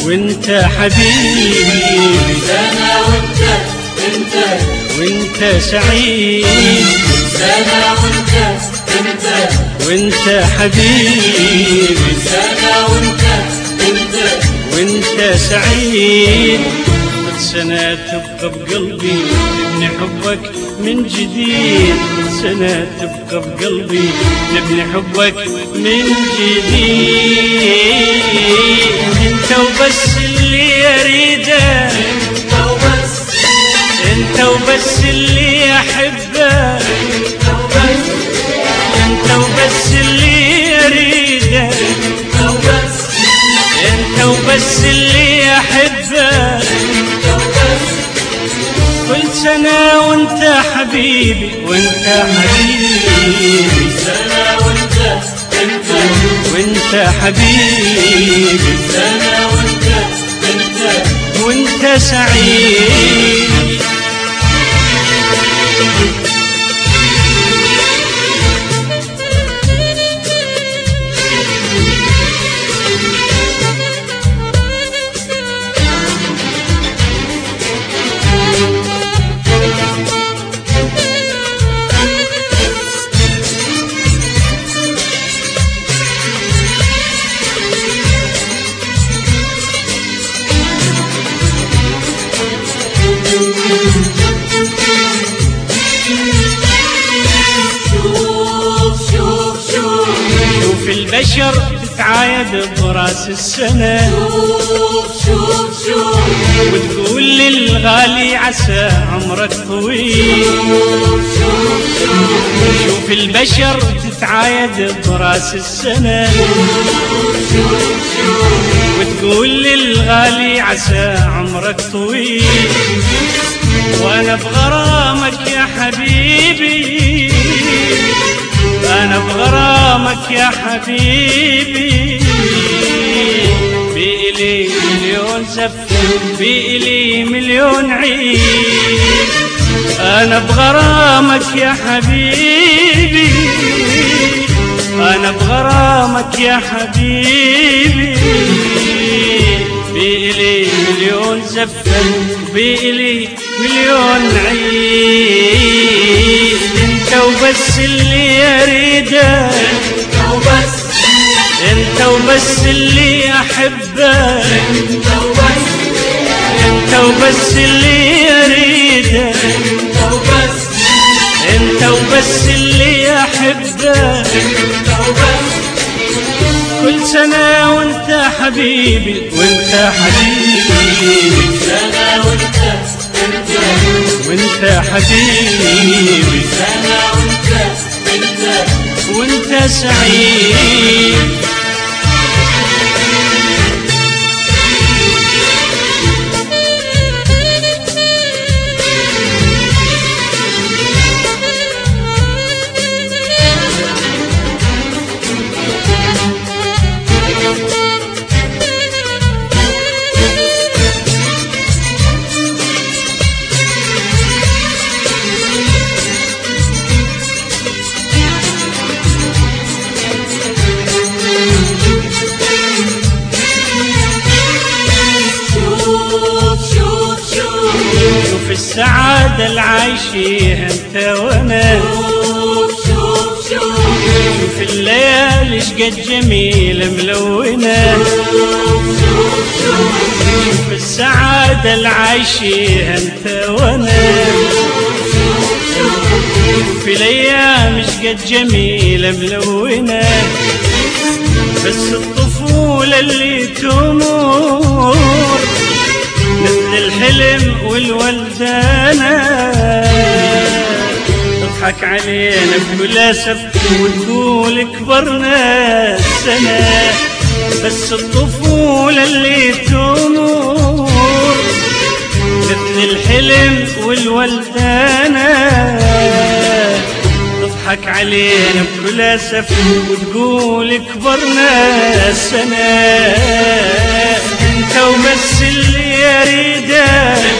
وانت حبيبي سنة وانت سعيد سنة وانت حبيبي سنة وانت سعيد. كل سنة تبقى بقلبي تبني حبك من جديد، كل سنة تبقى بقلبي تبني حبك من جديد. انت وبس اللي اريده، انت وبس اللي احبه، انت وبس اللي اريده، انت وبس اللي احبه. كل سنة وانت حبيبي وانت حبيبي سنة وانت حبيبي سنة وانت سعيد. شوف البشر تتعايد براس السنة، وتقول للغالي عسى عمرك طويل. شوف البشر تتعايد براس السنة، وتقول للغالي عسى عمرك طويل. وانا بغرامك يا حبيبي، أنا بغرامك يا حبيبي، بإلي مليون زفة بإلي مليون عيد. أنا بغرامك يا حبيبي، أنا بغرامك يا حبيبي، بإلي مليون زفة بإلي مليون عيد. انت وبس اللي اريده، انت وبس اللي احبه، انت وبس اللي اريده، انت وبس اللي احبه. كل سنة وانت حبيبي وانت حبيبي سنة وانت حبيبي سنة وانت سعيد. شوف السعادة العايشيها انت وانا، شوف الليالي شقد جميلة ملونة. شوف السعادة العايشيها انت وانا، شوف الايام شقد جميلة ملونة. بس الطفولة اللي تمر مثل الحلم والولدانة، تضحك علينا بكل أسف وتقول كبرنا السنة. بس الطفولة اللي تمر مثل الحلم والولدانة، تضحك علينا بكل أسف وتقول كبرنا السنة. انت وبس اللي اريده،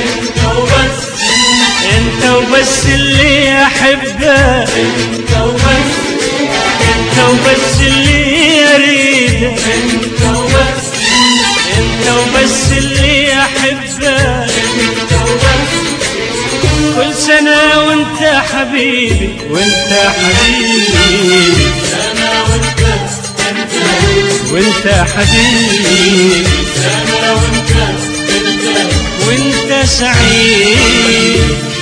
انت وبس اللي احبه، انت وبس اللي اريده، انت وبس اللي احبك، كل سنة وانت حبيبي وانت حبيبي، وانت حبيبي، وانت سعيد.